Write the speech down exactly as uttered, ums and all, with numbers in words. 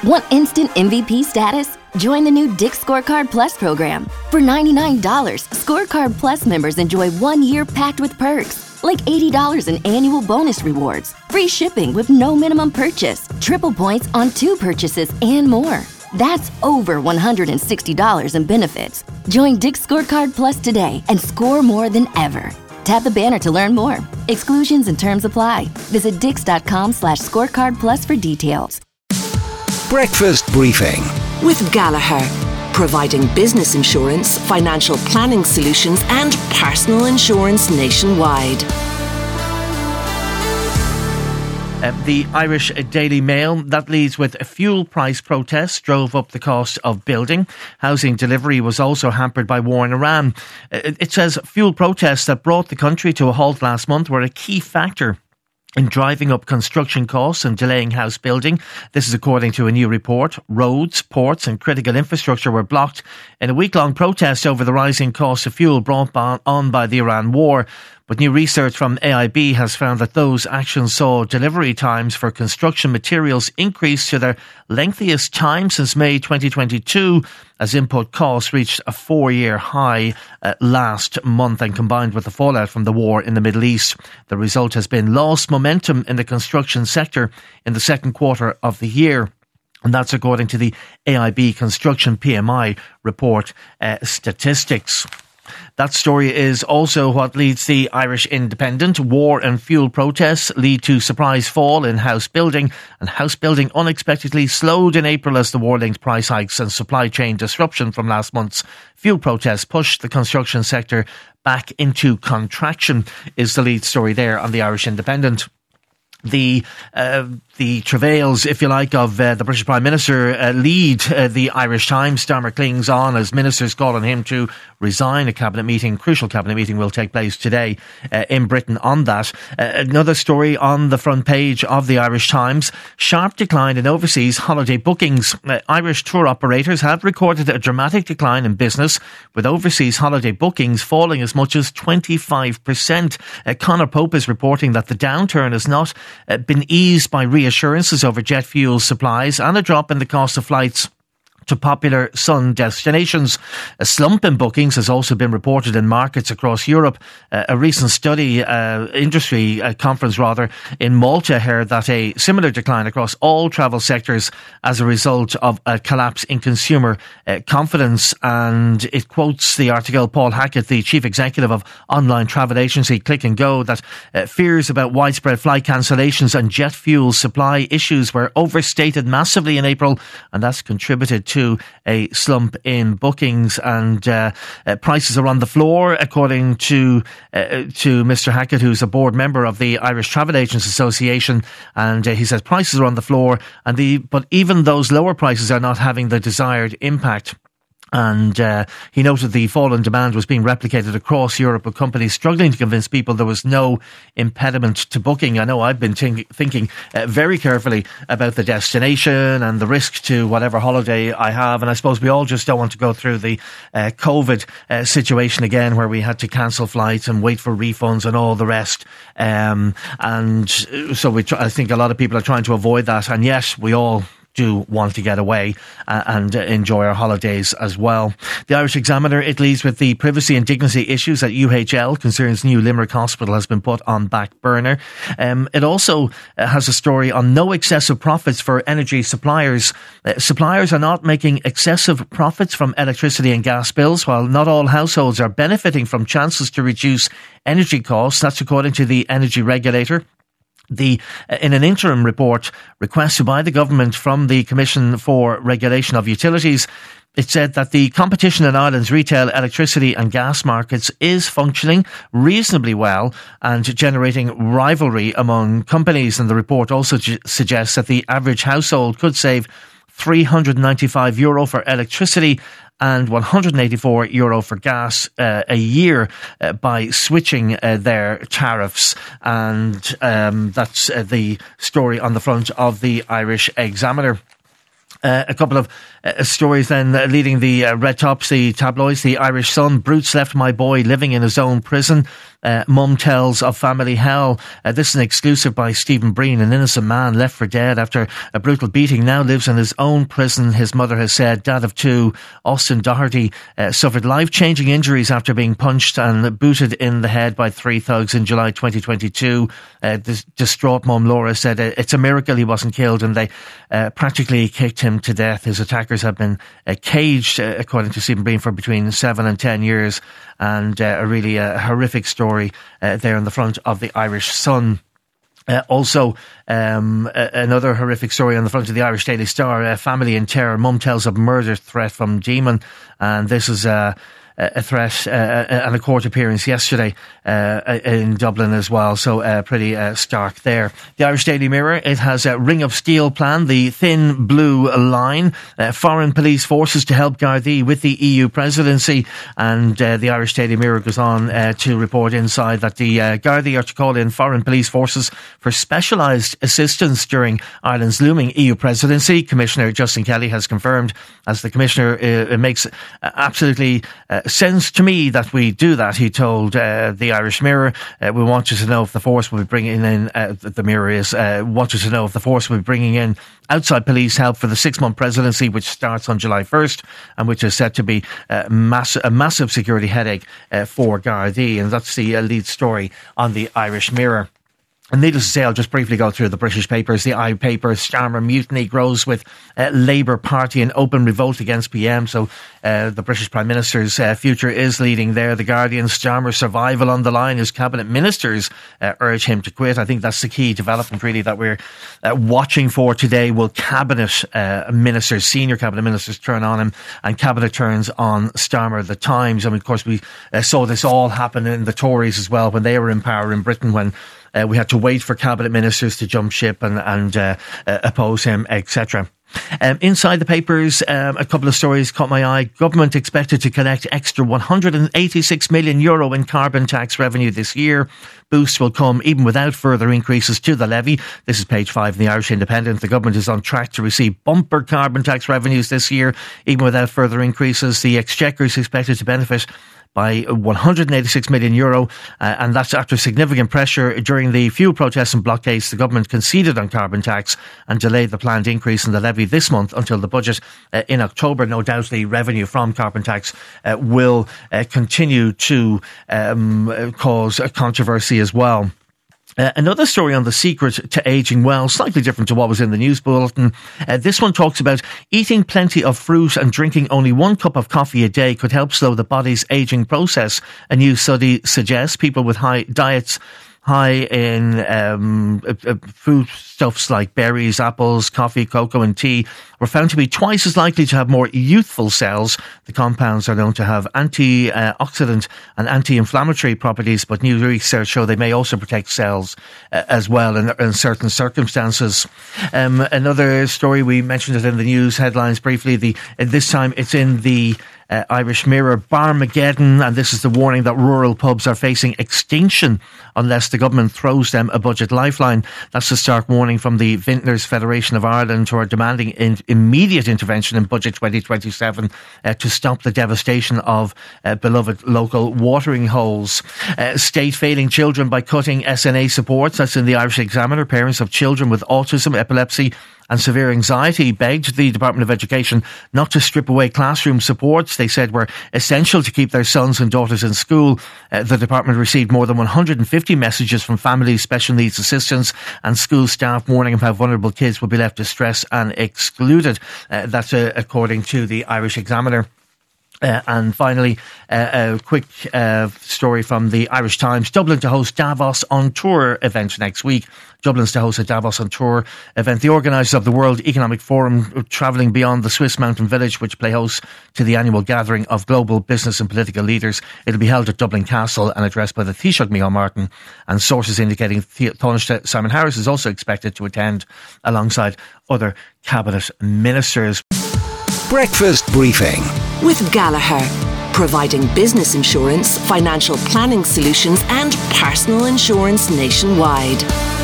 Want instant M V P status? Join the new Dick's Scorecard Plus program. For ninety-nine dollars, Scorecard Plus members enjoy one year packed with perks, like eighty dollars in annual bonus rewards, free shipping with no minimum purchase, triple points on two purchases, and more. That's over one hundred sixty dollars in benefits. Join Dick's Scorecard Plus today and score more than ever. Tap the banner to learn more. Exclusions and terms apply. Visit dix.com slash scorecard plus for details. Breakfast Briefing with Gallagher, providing business insurance, financial planning solutions and personal insurance nationwide. Uh, the Irish Daily Mail, that leads with fuel price protests drove up the cost of building. Housing delivery was also hampered by war in Iran. It, it says fuel protests that brought the country to a halt last month were a key factor in driving up construction costs and delaying house building. This is according to a new report. Roads, ports and critical infrastructure were blocked in a week-long protest over the rising cost of fuel brought on by the Iran war. But new research from A I B has found that those actions saw delivery times for construction materials increase to their lengthiest time since May twenty twenty-two, as input costs reached a four-year high uh, last month, and combined with the fallout from the war in the Middle East, the result has been lost momentum in the construction sector in the second quarter of the year. And that's according to the A I B Construction P M I report uh, statistics. That story is also what leads the Irish Independent. War and fuel protests lead to surprise fall in house building, and house building unexpectedly slowed in April as the war-linked price hikes and supply chain disruption from last month's fuel protests pushed the construction sector back into contraction, is the lead story there on the Irish Independent. The uh, the travails, if you like, of uh, the British Prime Minister uh, lead uh, the Irish Times. Starmer clings on as ministers call on him to resign. A cabinet meeting, crucial cabinet meeting, will take place today uh, in Britain on that. Uh, another story on the front page of the Irish Times: sharp decline in overseas holiday bookings. Uh, Irish tour operators have recorded a dramatic decline in business, with overseas holiday bookings falling as much as twenty-five percent. Uh, Conor Pope is reporting that the downturn has not uh, been eased by reassurances over jet fuel supplies and a drop in the cost of flights to popular sun destinations. A slump in bookings has also been reported in markets across Europe. Uh, a recent study, uh, industry uh, conference rather, in Malta heard that a similar decline across all travel sectors as a result of a collapse in consumer uh, confidence. And it quotes the article Paul Hackett, the chief executive of online travel agency Click and Go, that uh, fears about widespread flight cancellations and jet fuel supply issues were overstated massively in April, and that's contributed to to a slump in bookings, and uh, uh, prices are on the floor, according to uh, to Mister Hackett, who's a board member of the Irish Travel Agents Association, and uh, he says prices are on the floor, and the but even those lower prices are not having the desired impact. And uh, he noted the fall in demand was being replicated across Europe, with companies struggling to convince people there was no impediment to booking. I know I've been think- thinking uh, very carefully about the destination and the risk to whatever holiday I have, and I suppose we all just don't want to go through the uh, COVID uh, situation again, where we had to cancel flights and wait for refunds and all the rest. Um, and so we tr- I think a lot of people are trying to avoid that, and yet we all do want to get away uh, and uh, enjoy our holidays as well. The Irish Examiner, it leads with the privacy and dignity issues at U H L concerns new Limerick Hospital has been put on back burner. Um, it also uh, has a story on no excessive profits for energy suppliers. Uh, suppliers are not making excessive profits from electricity and gas bills, while not all households are benefiting from chances to reduce energy costs. That's according to the energy regulator. The, in an interim report requested by the government from the Commission for Regulation of Utilities, it said that the competition in Ireland's retail electricity and gas markets is functioning reasonably well and generating rivalry among companies. And the report also g- suggests that the average household could save three hundred ninety-five euro for electricity and one hundred eighty-four euro for gas uh, a year uh, by switching uh, their tariffs. And um, that's uh, the story on the front of the Irish Examiner. Uh, a couple of uh, stories then uh, leading the uh, red tops, the tabloids. The Irish Sun: Brutes left my boy living in his own prison. Uh, Mum tells of family hell. Uh, this is an exclusive by Stephen Breen. An innocent man left for dead after a brutal beating now lives in his own prison. His mother has said. Dad of two, Austin Doherty, uh, suffered life-changing injuries after being punched and booted in the head by three thugs in July twenty twenty-two. Uh, this distraught mum Laura said uh, it's a miracle he wasn't killed, and they uh, practically kicked him to death. His attackers have been uh, caged, uh, according to Stephen Breen, for between seven and ten years, and uh, a really uh, horrific story uh, there on the front of the Irish Sun. Uh, also, um, a- another horrific story on the front of the Irish Daily Star. A family in terror. Mum tells of murder threat from Demon, and this is uh, a threat uh, and a court appearance yesterday uh, in Dublin as well. So uh, pretty uh, stark there. The Irish Daily Mirror, it has a Ring of Steel plan, the thin blue line, uh, foreign police forces to help Gardaí with the E U presidency. And uh, the Irish Daily Mirror goes on uh, to report inside that the uh, Gardaí are to call in foreign police forces for specialised assistance during Ireland's looming E U presidency. Commissioner Justin Kelly has confirmed, as the Commissioner, uh, it makes absolutely uh, sense to me that we do that. He told uh, the Irish Mirror, uh, we want you to know if the force will be bringing in, uh, the Mirror is, uh, want you to know if the force will be bringing in outside police help for the six-month presidency, which starts on July first, and which is set to be uh, mass- a massive security headache uh, for Gardaí. And that's the uh, lead story on the Irish Mirror. And needless to say, I'll just briefly go through the British papers. The I paper, Starmer mutiny grows with uh, Labour Party in open revolt against P M. So uh, the British Prime Minister's uh, future is leading there. The Guardian, Starmer survival on the line as cabinet ministers uh, urge him to quit. I think that's the key development really that we're uh, watching for today. Will cabinet uh, ministers, senior cabinet ministers, turn on him, and cabinet turns on Starmer? The Times. I mean, of course, we uh, saw this all happen in the Tories as well when they were in power in Britain, when Uh, we had to wait for cabinet ministers to jump ship and, and uh, uh, oppose him, et cetera. Um, inside the papers, um, a couple of stories caught my eye. Government expected to collect extra one hundred eighty-six million euro in carbon tax revenue this year. Boosts will come even without further increases to the levy. This is page five in the Irish Independent. The government is on track to receive bumper carbon tax revenues this year, even without further increases. The Exchequer is expected to benefit by one hundred eighty-six million euro, uh, and that's after significant pressure during the fuel protests and blockades. The government conceded on carbon tax and delayed the planned increase in the levy this month until the budget uh, in October. No doubt the revenue from carbon tax uh, will uh, continue to um, cause a controversy as well. Uh, another story on the secret to ageing well, slightly different to what was in the news bulletin. Uh, this one talks about eating plenty of fruit and drinking only one cup of coffee a day could help slow the body's ageing process. A new study suggests people with high diets high in um, uh, foodstuffs like berries, apples, coffee, cocoa and tea were found to be twice as likely to have more youthful cells. The compounds are known to have antioxidant and anti-inflammatory properties, but new research show they may also protect cells uh, as well in, in certain circumstances. Um, another story, we mentioned it in the news headlines briefly. The uh, this time it's in the Uh, Irish Mirror, Barmageddon, and this is the warning that rural pubs are facing extinction unless the government throws them a budget lifeline. That's a stark warning from the Vintners Federation of Ireland, who are demanding in immediate intervention in Budget twenty twenty-seven uh, to stop the devastation of uh, beloved local watering holes. Uh, state failing children by cutting S N A supports. That's in the Irish Examiner. Parents of children with autism, epilepsy and severe anxiety begged the Department of Education not to strip away classroom supports they said were essential to keep their sons and daughters in school. Uh, the department received more than one hundred fifty messages from families, special needs assistants and school staff warning of how vulnerable kids will be left distressed and excluded. Uh, that's uh, according to the Irish Examiner. Uh, and finally, uh, a quick uh, story from the Irish Times. Dublin to host Davos on Tour event next week. Dublin's to host a Davos on Tour event. The organisers of the World Economic Forum are travelling beyond the Swiss mountain village, which play host to the annual gathering of global business and political leaders. It'll be held at Dublin Castle and addressed by the Taoiseach Micheál Martin, and sources indicating Taoiseach Simon Harris is also expected to attend alongside other cabinet ministers. Breakfast briefing with Gallagher, providing business insurance, financial planning solutions and personal insurance nationwide.